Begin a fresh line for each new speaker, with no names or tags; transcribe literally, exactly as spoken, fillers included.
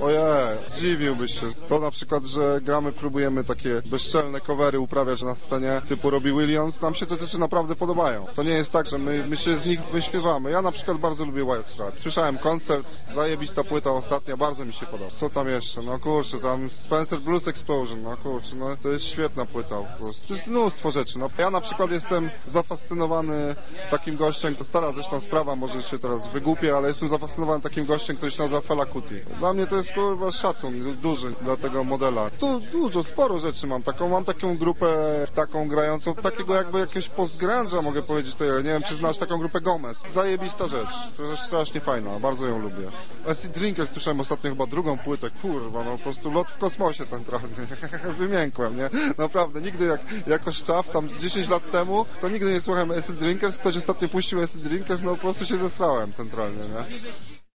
Ojej, zdziwiłbyś się. To na przykład, że gramy, próbujemy takie bezczelne covery uprawiać na scenie, typu Robbie Williams, nam się te rzeczy naprawdę podobają. To nie jest tak, że my, my się z nich wyśpiewamy. Ja na przykład bardzo lubię White Stripes. Słyszałem koncert, zajebista płyta ostatnia, bardzo mi się podoba. Co tam jeszcze? No kurczę, tam Spencer Blues Explosion, no kurczę, no to jest świetna płyta po prostu. To jest mnóstwo rzeczy. No, ja na przykład jestem zafascynowany takim gościem, to stara zresztą sprawa, może się teraz wygłupię, ale jestem zafascynowany takim gościem, który się nazywa Fela Kuti. Dla mnie to jest kurwa szacun duży dla tego modela. Tu dużo, sporo rzeczy mam. Taką, mam taką grupę taką grającą, takiego jakby jakiegoś post-grunge'a mogę powiedzieć, to ja nie wiem, czy znasz taką grupę Gomez. Zajebista rzecz. To jest strasznie fajna, bardzo ją lubię. Acid Drinkers słyszałem ostatnio chyba drugą płytę, kurwa, no po prostu lot w kosmosie centralnie. Wymiękłem, nie? Naprawdę, nigdy jak, jako szczaw, tam z dziesięć lat temu, to nigdy nie słuchałem Acid Drinkers, ktoś ostatnio puścił Acid Drinkers, no po prostu się zestrałem centralnie, nie?